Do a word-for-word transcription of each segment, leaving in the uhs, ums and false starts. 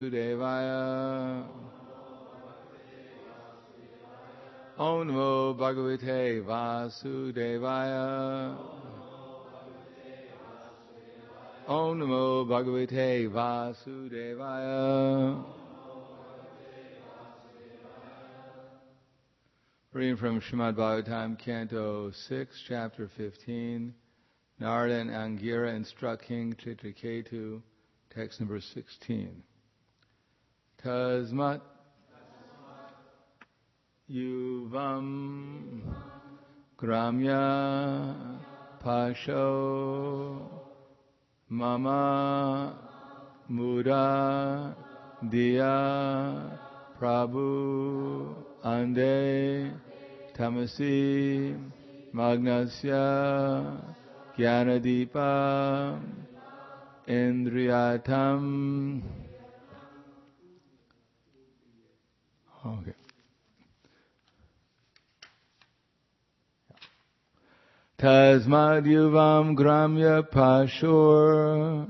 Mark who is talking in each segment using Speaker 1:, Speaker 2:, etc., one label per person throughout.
Speaker 1: Devaya. Om Namo Bhagavate Vasudevaya. Om Namo Bhagavate Vasudevaya. Reading from Srimad Bhagavatam, Canto six, Chapter fifteen. Narada and Angira instruct King Chitraketu, text number sixteen. Tasmat Yuvam Gramya Pasho Mama Muda Diya Prabhu Ande Tamasi Magnasya Gyanadipa Indriyatam. Okay. Tasmad Yuvam Gramya Pashur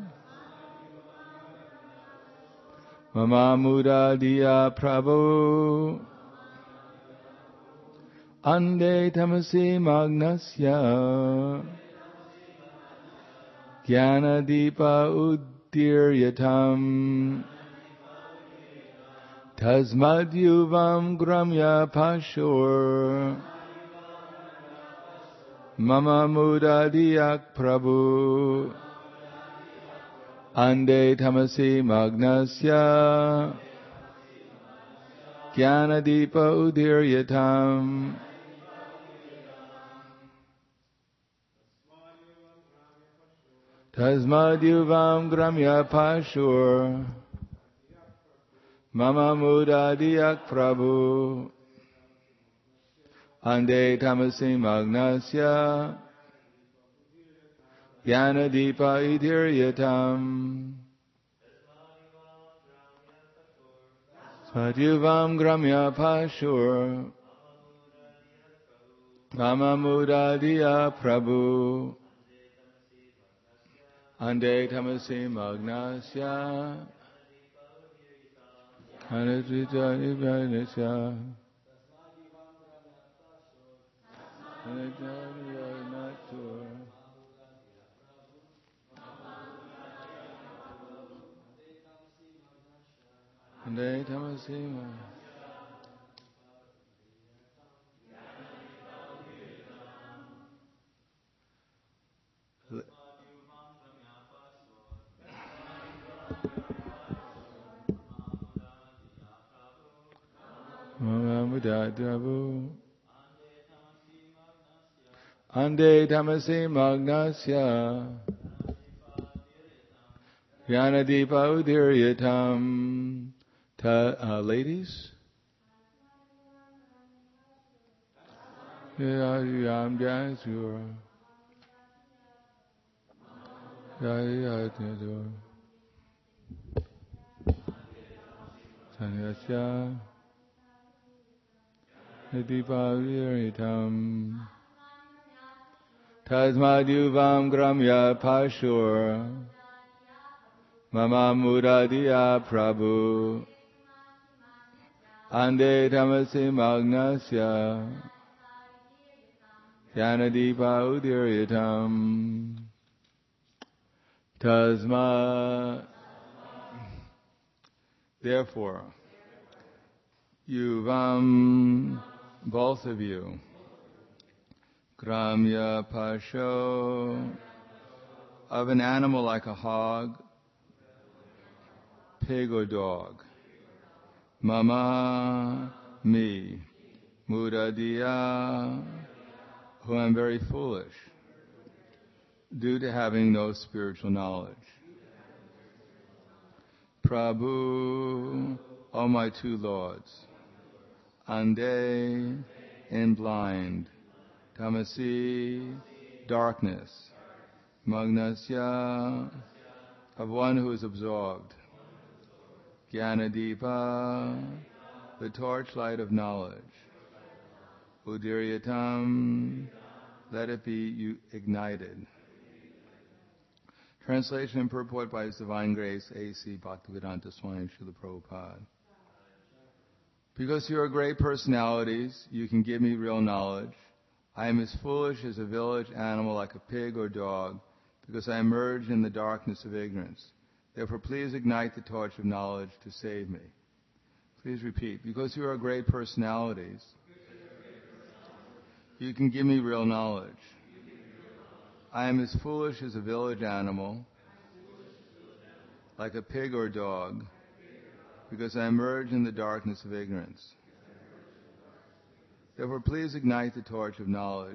Speaker 1: Mama Muda Diya Prabhu Ande Tamasi Magnasya Gyanadipa Uddiryatam. Tasmad Yuvam Gramya Pashur Mama Muda Diyak Prabhu Ande Tamasi Magnasya Gyanadipa Uddiryatam. Tasmad Yuvam Gramya Pashur Mama Muda Diyak Prabhu Ande Tamasi Magnasya Gyanadipa Idhiryatam. Satyuvam Gramya Pashur Mama Muda Diya Prabhu Ande Tamasi Magnasya Anadrita Ibhanisya Anadrita Natur Ande Tamasi Magnasya. Ande Tamasi Magnasya Gyanadipa Udhiryatam. Uh, ladies? Yam Jasura Yayatyadur Sanyasya Nadipa Udhiryatam. Tasmad Yuvam Gramya Pashur Mama Muda Diya Prabhu Ande Tamasi Magnasya Gyanadipa Udhiryatam. Tasma. Therefore, Yuvam, both of you, Gramya Pasho, of an animal like a hog, pig or dog. Mama, me, Muda Diya, who am very foolish, due to having no spiritual knowledge. Prabhu, O my two lords, Ande, in blind, Tamasi, darkness, Magnasya, of one who is absorbed, Gyanadipa, the torchlight of knowledge, Udhiryatam, let it be ignited. Translation and purport by His Divine Grace, A C Bhaktivedanta Swami Srila Prabhupada. Because you are great personalities, you can give me real knowledge. I am as foolish as a village animal like a pig or dog, because I emerge in the darkness of ignorance. Therefore, please ignite the torch of knowledge to save me. Please repeat. Because you are great personalities, you can give me real knowledge. I am as foolish as a village animal, like a pig or dog, because I emerge in the darkness of ignorance. Therefore, please ignite the torch of knowledge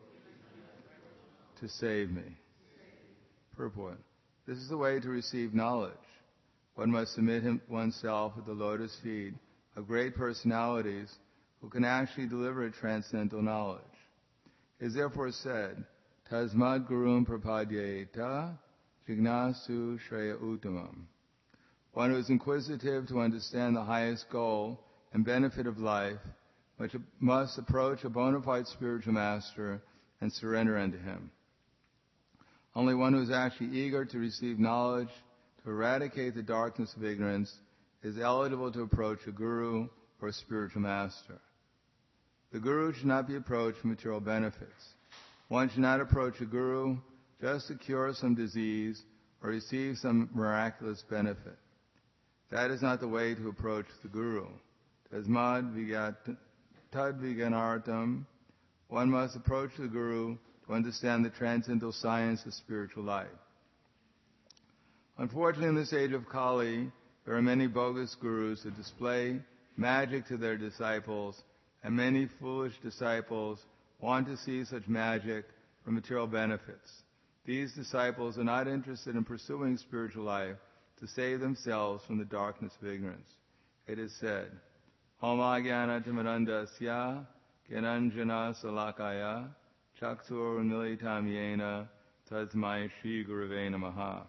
Speaker 1: to save me. Purport. This is the way to receive knowledge. One must submit him, oneself at the lotus feet of great personalities who can actually deliver transcendental knowledge. It is therefore said, Tasmad Gurum Prapadyeta Jignasu Shreya Uttamam. One who is inquisitive to understand the highest goal and benefit of life must approach a bona fide spiritual master and surrender unto him. Only one who is actually eager to receive knowledge, to eradicate the darkness of ignorance, is eligible to approach a guru or a spiritual master. The guru should not be approached for material benefits. One should not approach a guru just to cure some disease or receive some miraculous benefit. That is not the way to approach the guru. Tasmad tad viganartam. One must approach the guru to understand the transcendental science of spiritual life. Unfortunately, in this age of Kali, there are many bogus gurus who display magic to their disciples, and many foolish disciples want to see such magic for material benefits. These disciples are not interested in pursuing spiritual life to save themselves from the darkness of ignorance. It is said, Om Ajnana Timirandasya Gyananjana Salakaya Chaktur Militam Yena Tasmai Shri Gurave Namaha.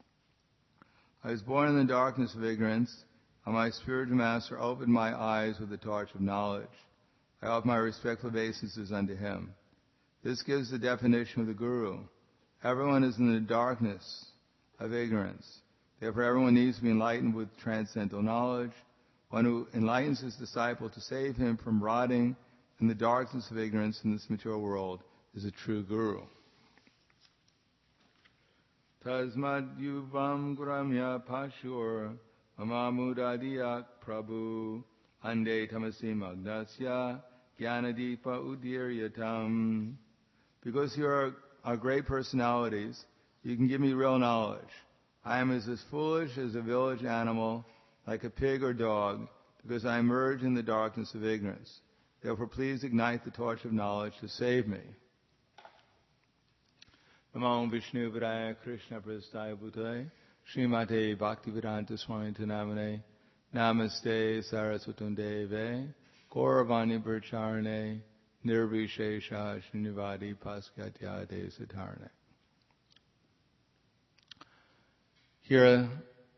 Speaker 1: I was born in the darkness of ignorance, and my spiritual master opened my eyes with the torch of knowledge. I offer my respectful obeisances unto him. This gives the definition of the guru. Everyone is in the darkness of ignorance. Therefore, everyone needs to be enlightened with transcendental knowledge. One who enlightens his disciple to save him from rotting in the darkness of ignorance in this material world is a true guru. Tasmad yuvam guramya pashur mamamudadiyak prabhu ande tamasi magdasya jnanadipa udiryatam. Because you are, are great personalities, you can give me real knowledge. I am as, as foolish as a village animal, like a pig or dog, because I emerge in the darkness of ignorance. Therefore, please ignite the torch of knowledge to save me. Namo Vishnu Vidaya Krishna Prasthaya Bhutale Srimate Bhaktivedanta Swami Namane Namaste Saraswatam Deve Gauravani Pracharane Nirvishesha Srinivadi Paskatyade Satarane. Here,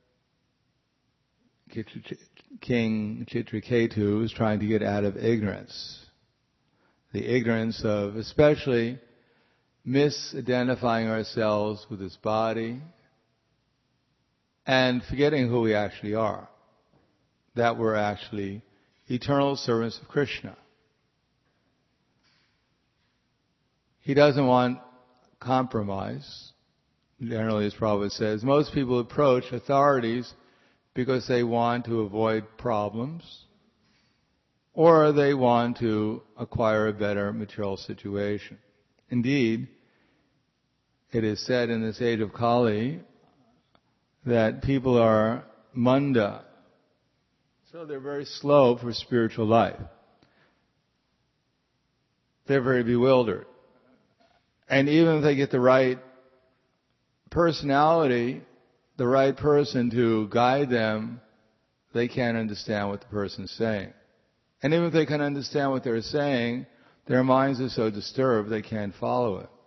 Speaker 1: King Chitraketu is trying to get out of ignorance. The ignorance of especially misidentifying ourselves with this body and forgetting who we actually are. That we're actually eternal servants of Krishna. He doesn't want compromise. Generally, as Prabhupada says, most people approach authorities because they want to avoid problems or they want to acquire a better material situation. Indeed, it is said in this age of Kali that people are manda, so they're very slow for spiritual life. They're very bewildered. And even if they get the right personality, the right person to guide them, they can't understand what the person's saying. And even if they can understand what they're saying, their minds are so disturbed they can't follow it.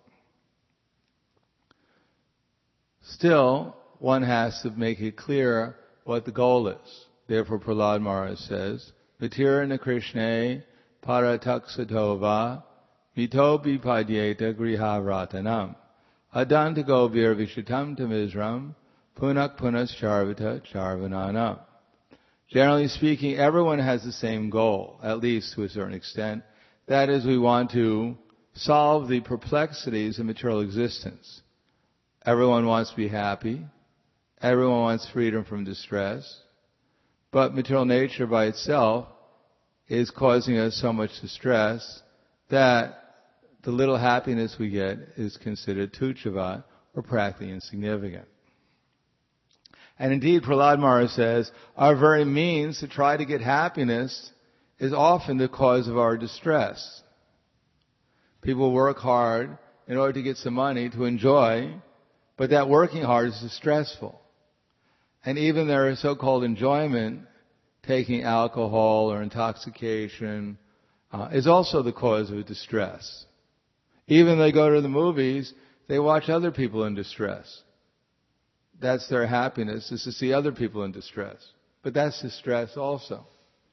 Speaker 1: Still, one has to make it clear what the goal is. Therefore, Prahlad Maharaj says, Vitirana Krishna Parataksatova Mito Bipadyeta Griha Ratanam. Adantago vir vishitam tamizram, punak punas charvita charvanana. Generally speaking, everyone has the same goal, at least to a certain extent. That is, we want to solve the perplexities of material existence. Everyone wants to be happy. Everyone wants freedom from distress. But material nature by itself is causing us so much distress that the little happiness we get is considered tuchava, or practically insignificant. And indeed, Prahlad Maharaj says, our very means to try to get happiness is often the cause of our distress. People work hard in order to get some money to enjoy, but that working hard is distressful. And even their so-called enjoyment, taking alcohol or intoxication, uh, is also the cause of distress. Even they go to the movies, they watch other people in distress. That's their happiness, is to see other people in distress. But that's distress also.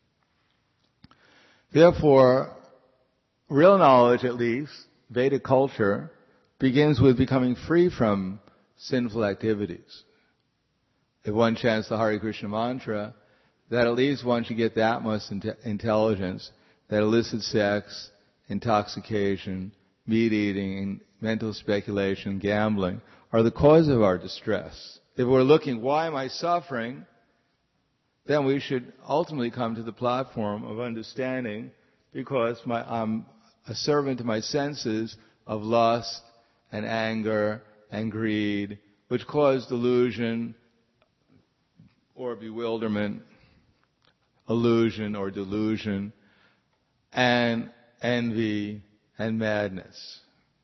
Speaker 1: Therefore, real knowledge, at least, Vedic culture, begins with becoming free from sinful activities. If one chants the Hare Krishna mantra, that at least one should get that much intelligence, that illicit sex, intoxication, meat eating, mental speculation, gambling, are the cause of our distress. If we're looking, why am I suffering? Then we should ultimately come to the platform of understanding, because my, I'm a servant to my senses of lust and anger and greed, which cause delusion or bewilderment, illusion or delusion, and envy and madness.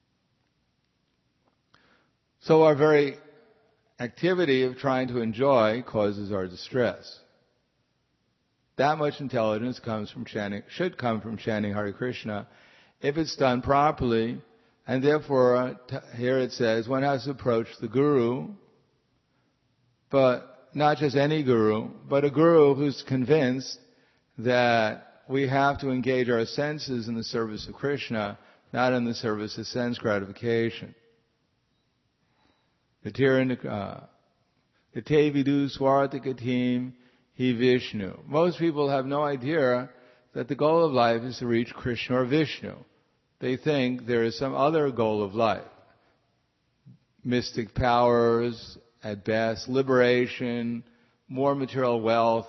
Speaker 1: So our very activity of trying to enjoy causes our distress. That much intelligence comes from chanting, should come from chanting Hare Krishna, if it's done properly, and therefore, uh, t- here it says, one has to approach the Guru, but not just any Guru, but a Guru who's convinced that we have to engage our senses in the service of Krishna, not in the service of sense gratification. The Te vidu swartikatim he Vishnu. Most people have no idea that the goal of life is to reach Krishna or Vishnu. They think there is some other goal of life. Mystic powers, at best, liberation, more material wealth,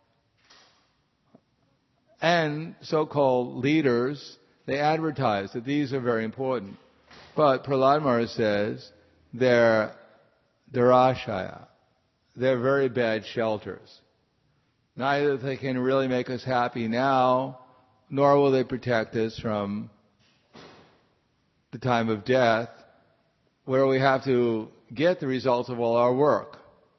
Speaker 1: and so-called leaders, they advertise that these are very important. But Prahlad Maharaj says they're Darashaya. They're very bad shelters. Neither they can really make us happy now, nor will they protect us from the time of death, where we have to get the results of all our work.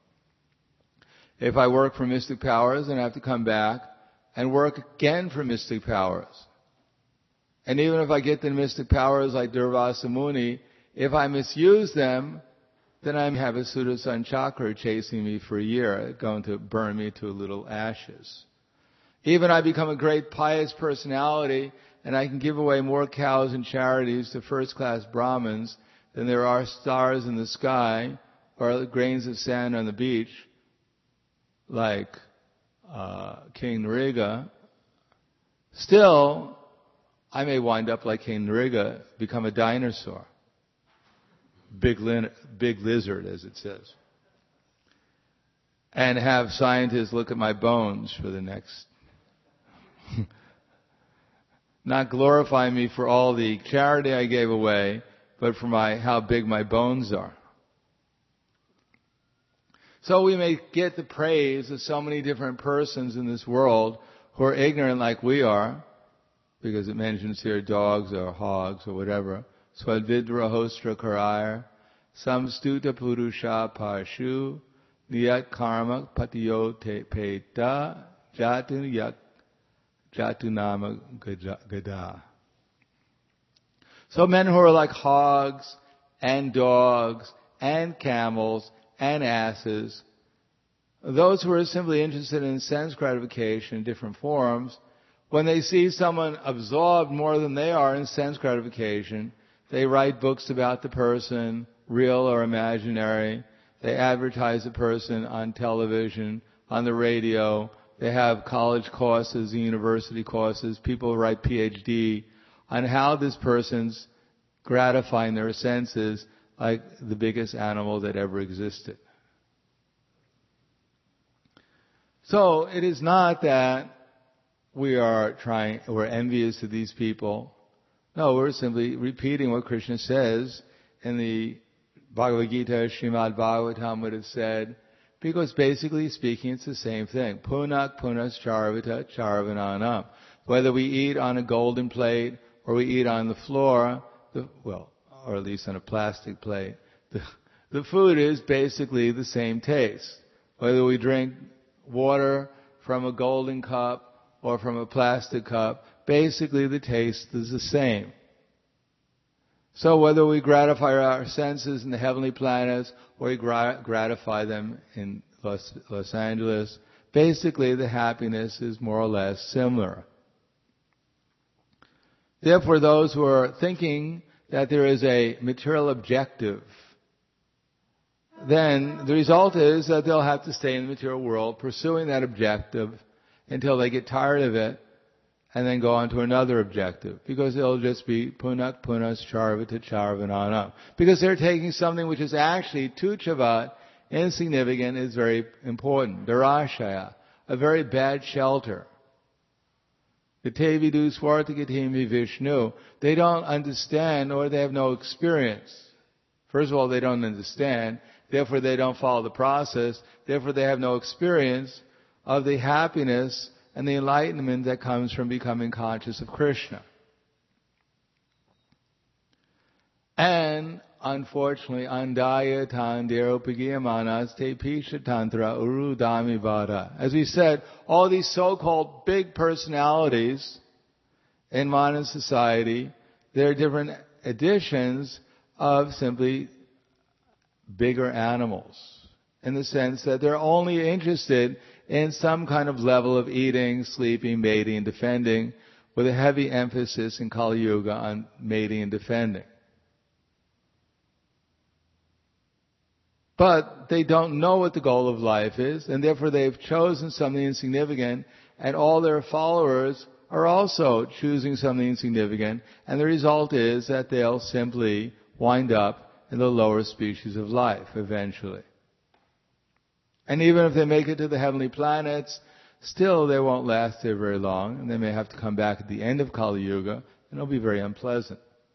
Speaker 1: If I work for mystic powers, then I have to come back and work again for mystic powers. And even if I get the mystic powers like Durvasa Muni, if I misuse them, then I have a Sudarshan chakra chasing me for a year, going to burn me to little ashes. Even I become a great pious personality, and I can give away more cows and charities to first-class Brahmins than there are stars in the sky or grains of sand on the beach, like uh, King Nriga. Still, I may wind up like King Nriga, become a dinosaur. Big, lin- big lizard, as it says. And have scientists look at my bones for the next... Not glorify me for all the charity I gave away, but for my how big my bones are. So we may get the praise of so many different persons in this world who are ignorant like we are, because it mentions here dogs or hogs or whatever. Swadvidra hostra karayar, samstuta purusha parshu, niyat karma patiyo te peta, jatu yak, jatu nama gada. So men who are like hogs and dogs and camels and asses, those who are simply interested in sense gratification in different forms, when they see someone absorbed more than they are in sense gratification, they write books about the person, real or imaginary. They advertise a person on television, on the radio. They have college courses, university courses. People write P H D on how this person's gratifying their senses like the biggest animal that ever existed. So it is not that we are trying, we're envious of these people. No, we're simply repeating what Krishna says in the Bhagavad Gita, Srimad Bhagavatam would have said, because basically speaking, it's the same thing. Punak punas charvita charvananam. Whether we eat on a golden plate or we eat on the floor, the, well, or at least on a plastic plate, the, the food is basically the same taste. Whether we drink water from a golden cup or from a plastic cup, basically the taste is the same. So whether we gratify our senses in the heavenly planets or we gra- gratify them in Los, Los Angeles, basically the happiness is more or less similar. Therefore, those who are thinking that there is a material objective, then the result is that they'll have to stay in the material world pursuing that objective until they get tired of it and then go on to another objective, because it'll just be punak punas charvita charvananam. Because they're taking something which is actually tuchavat, insignificant, is very important. Darashaya, a very bad shelter. Gatavidu swartagatim Vishnu. They don't understand, or they have no experience. First of all, they don't understand, therefore they don't follow the process, therefore they have no experience of the happiness and the enlightenment that comes from becoming conscious of Krishna. And unfortunately, andaya tandiropagiyamanas te pisha tantra urudami vada. As we said, all these so-called big personalities in modern society, they're different editions of simply bigger animals, in the sense that they're only interested in some kind of level of eating, sleeping, mating, and defending, with a heavy emphasis in Kali Yuga on mating and defending. But they don't know what the goal of life is, and therefore they've chosen something insignificant, and all their followers are also choosing something insignificant, and the result is that they'll simply wind up in the lower species of life eventually. And even if they make it to the heavenly planets, still they won't last there very long, and they may have to come back at the end of Kali Yuga, and it'll be very unpleasant.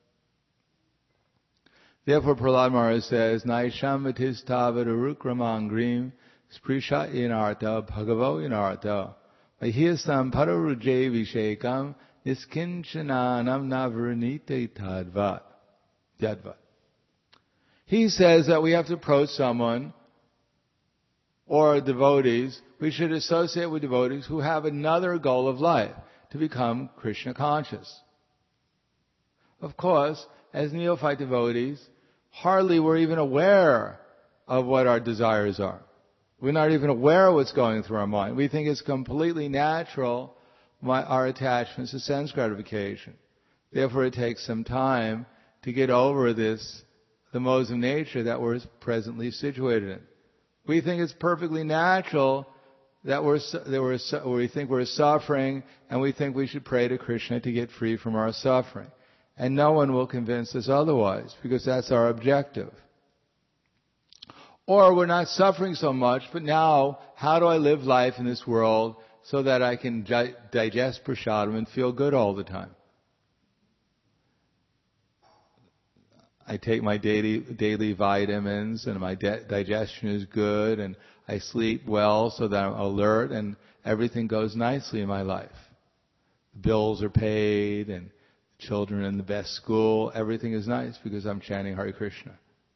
Speaker 1: Therefore, Prahlad Maharaj says, Naisham vatistavad urukramangrim sprisha inarta bhagavo inarta mahiyasam pararuje vishekam niskinchananam navranite tadvat. Yadvat. He says that we have to approach someone or devotees, we should associate with devotees who have another goal of life, to become Krishna conscious. Of course, as neophyte devotees, hardly we're even aware of what our desires are. We're not even aware of what's going through our mind. We think it's completely natural, my, our attachments to sense gratification. Therefore, it takes some time to get over this, the modes of nature that we're presently situated in. We think it's perfectly natural that we're, that we're, we think we're suffering, and we think we should pray to Krishna to get free from our suffering. And no one will convince us otherwise, because that's our objective. Or we're not suffering so much, but now, how do I live life in this world so that I can di- digest prasadam and feel good all the time? I take my daily daily vitamins, and my de- digestion is good, and I sleep well so that I'm alert, and everything goes nicely in my life. The bills are paid, and children in the best school. Everything is nice because I'm chanting Hare Krishna.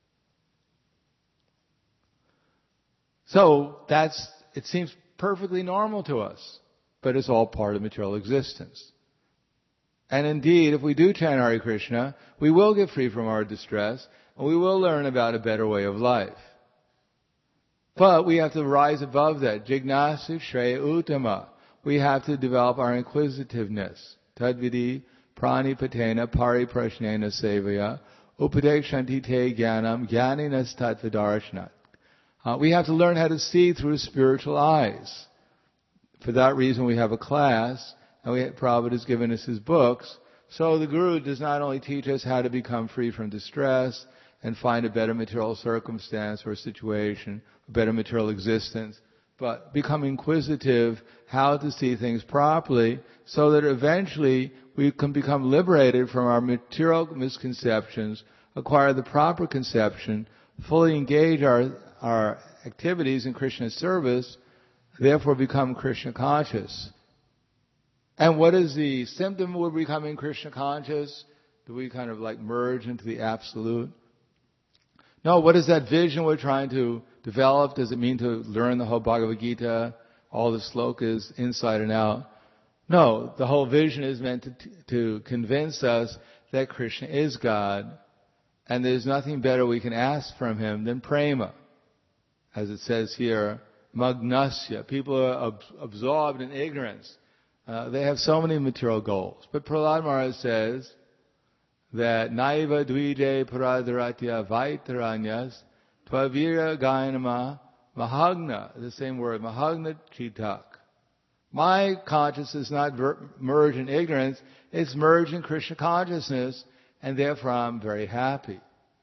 Speaker 1: So that's, it seems perfectly normal to us, but it's all part of material existence. And indeed, if we do chant Hare Krishna, we will get free from our distress, and we will learn about a better way of life. But we have to rise above that. Jignasu Shreya Uttama. We have to develop our inquisitiveness. Tadvidi Prani Patena Pari Prashnena Sevaya upadekshanti te jnanam jnaninas tattvadarshana. Uh, we have to learn how to see through spiritual eyes. For that reason, we have a class, and we, Prabhupada has given us his books. So the Guru does not only teach us how to become free from distress and find a better material circumstance or situation, a better material existence, but become inquisitive how to see things properly so that eventually we can become liberated from our material misconceptions, acquire the proper conception, fully engage our, our activities in Krishna's service, therefore become Krishna conscious. And what is the symptom of becoming Krishna conscious? Do we kind of like merge into the absolute? No, what is that vision we're trying to develop? Does it mean to learn the whole Bhagavad Gita, all the slokas inside and out? No, the whole vision is meant to, to convince us that Krishna is God, and there's nothing better we can ask from Him than prema. As it says here, magnasya. People are ab- absorbed in ignorance. Uh, they have so many material goals. But Prahlad Maharaj says that naiva dvije paradaratya vaitaranyas tvavira gayanama mahagna, the same word, mahagna chitak. My consciousness is not ver- merged in ignorance, it's merged in Krishna consciousness, and therefore I'm very happy.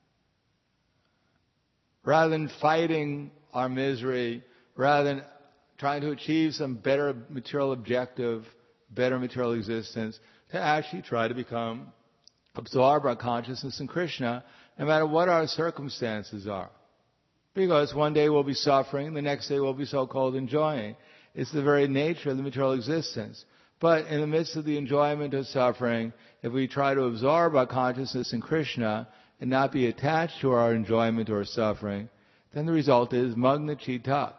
Speaker 1: Rather than fighting our misery, rather than trying to achieve some better material objective, better material existence, to actually try to become, absorb our consciousness in Krishna, no matter what our circumstances are. Because one day we'll be suffering, the next day we'll be so-called enjoying. It's the very nature of the material existence. But in the midst of the enjoyment or suffering, if we try to absorb our consciousness in Krishna and not be attached to our enjoyment or suffering, then the result is magna chitak.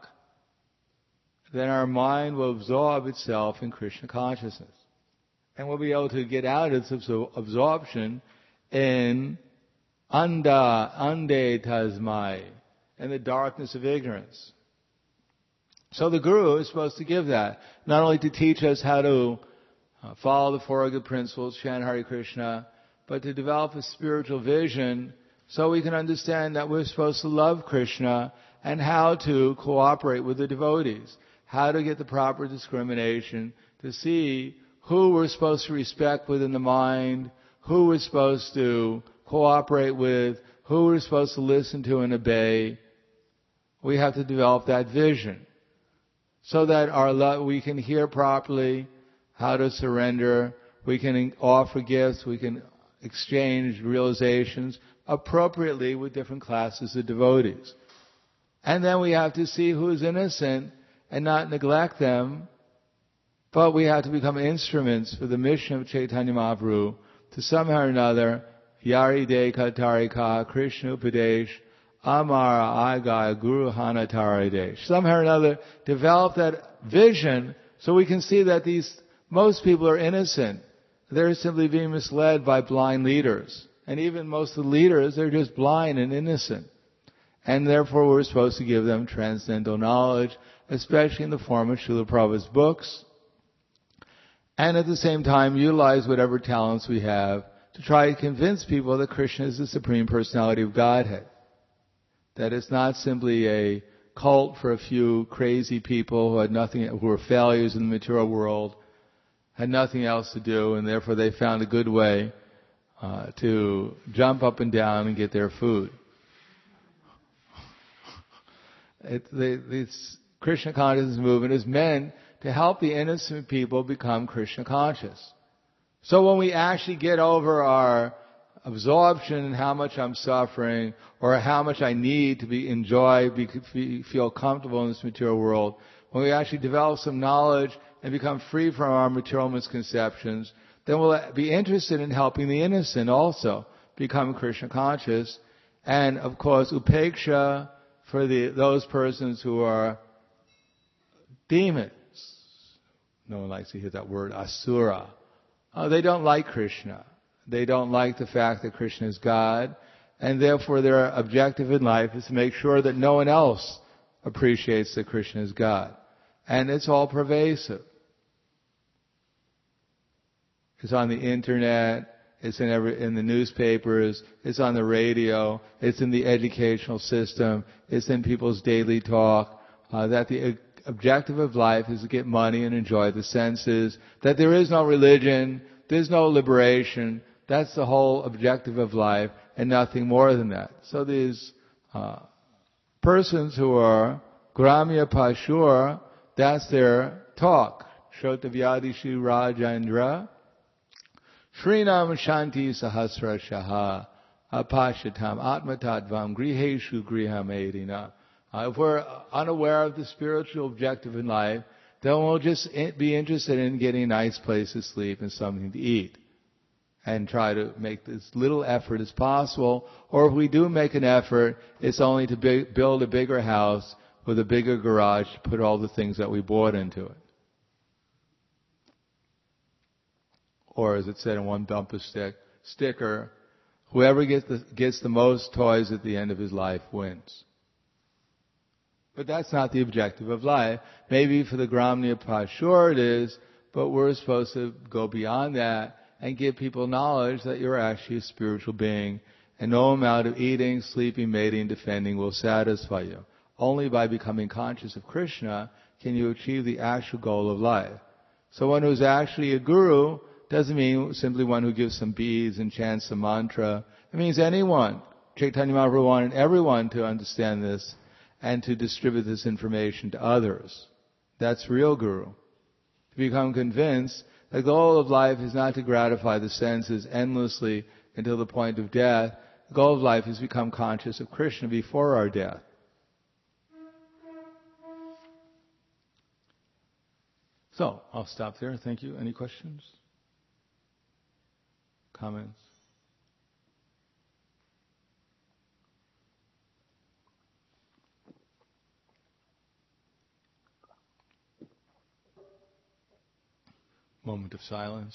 Speaker 1: Then our mind will absorb itself in Krishna consciousness. And we'll be able to get out of its absorption in anda, ande tasmai, in the darkness of ignorance. So the Guru is supposed to give that, not only to teach us how to uh, follow the Four Good Principles, chant Hare Krishna, but to develop a spiritual vision so we can understand that we're supposed to love Krishna and how to cooperate with the devotees, how to get the proper discrimination, to see who we're supposed to respect within the mind, who we're supposed to cooperate with, who we're supposed to listen to and obey. We have to develop that vision so that our love, we can hear properly how to surrender, we can offer gifts, we can exchange realizations appropriately with different classes of devotees. And then we have to see who is innocent and not neglect them, but we have to become instruments for the mission of Chaitanya Mahaprabhu to somehow or another, Yari Deka Tarika, Krishna Upadesh, Amara Agaya Guru Hana Taradesh. Somehow or another, develop that vision so we can see that these, most people are innocent. They're simply being misled by blind leaders. And even most of the leaders, they're just blind and innocent. And therefore we're supposed to give them transcendental knowledge, especially in the form of Srila Prabhupada's books. And at the same time, utilize whatever talents we have to try to convince people that Krishna is the Supreme Personality of Godhead. That it's not simply a cult for a few crazy people who had nothing, who were failures in the material world, had nothing else to do, and therefore they found a good way uh, to jump up and down and get their food. It, the, this Krishna consciousness movement is meant to help the innocent people become Krishna conscious. So when we actually get over our absorption in how much I'm suffering or how much I need to be enjoy, be, feel comfortable in this material world, when we actually develop some knowledge and become free from our material misconceptions, then we'll be interested in helping the innocent also become Krishna conscious. And of course, upeksha for the, those persons who are demons. No one likes to hear that word, asura. Oh, they don't like Krishna. They don't like the fact that Krishna is God, and therefore their objective in life is to make sure that no one else appreciates that Krishna is God. And it's all pervasive. It's on the internet, It's in every, in the newspapers. It's on the radio. It's in the educational system. It's in people's daily talk. Uh, that the objective of life is to get money and enjoy the senses. That there is no religion. There's no liberation. That's the whole objective of life, and nothing more than that. So these uh, persons who are Gramya Pashur, that's their talk. Shrotavyadishi Rajendra. Srinam Shanti Sahasra Shaha Apashatam Atmatadvam Griheshu Griham Edina. If we're unaware of the spiritual objective in life, then we'll just be interested in getting a nice place to sleep and something to eat. And try to make as little effort as possible. Or if we do make an effort, it's only to be, build a bigger house with a bigger garage to put all the things that we bought into it. Or as it said in one bumper stick, sticker, whoever gets the, gets the most toys at the end of his life wins. But that's not the objective of life. Maybe for the Gramya Pashur it is, but we're supposed to go beyond that and give people knowledge that you're actually a spiritual being, and no amount of eating, sleeping, mating, defending will satisfy you. Only by becoming conscious of Krishna can you achieve the actual goal of life. So one who's actually a guru doesn't mean simply one who gives some beads and chants a mantra. It means anyone. Chaitanya Mahaprabhu wanted everyone to understand this and to distribute this information to others. That's real guru. To become convinced, the goal of life is not to gratify the senses endlessly until the point of death. The goal of life is to become conscious of Krishna before our death. So, I'll stop there. Thank you. Any questions? Comments? Moment of silence.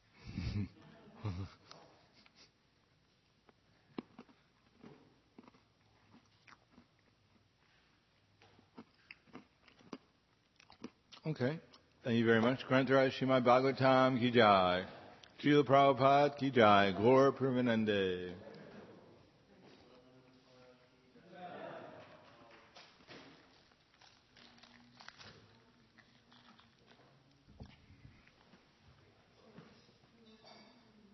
Speaker 1: Okay. Thank you very much. Grantaraj Srimad Bhagavatam ki jai. Srila Prabhupada ki jai. Gaur Premanande.